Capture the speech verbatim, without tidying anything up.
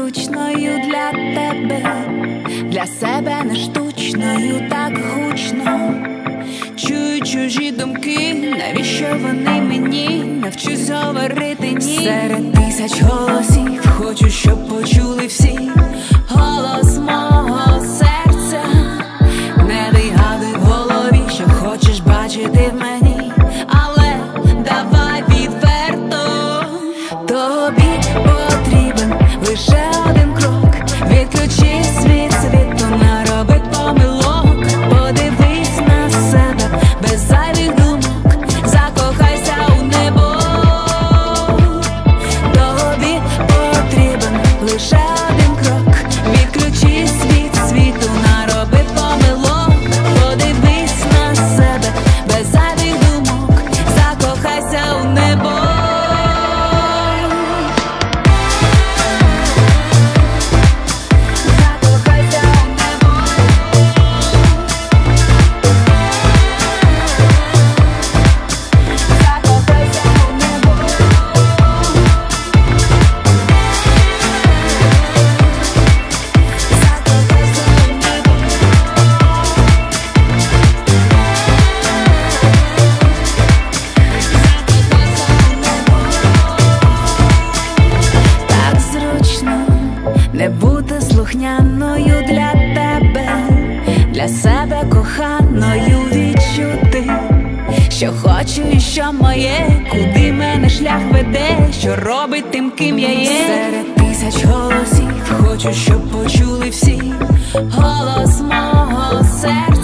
зручною для тебе, для себе не штучною, так гучно. Чую чужі думки, навіщо вони мені? Навчусь говорити ні. Серед тисяч голосів хочу, щоб почули всі голос мого серця. Не вигадуй в голові, що хочеш бачити в мені, але давай відверто. Тобі потрібен лише один крок. Відключись від світу, нароби помилок. Подивись на себе без зайвих думок, закохайся у небо. Тобі потрібен лише один крок. Відключись від світу, нароби помилок. Подивись на себе без зайвих думок, закохайся у небо. Не бути слухняною для тебе, для себе коханою відчути, що хочу і що моє, куди мене шлях веде, що робить тим, ким я є. Серед тисяч голосів хочу, щоб почули всі голос мого серця.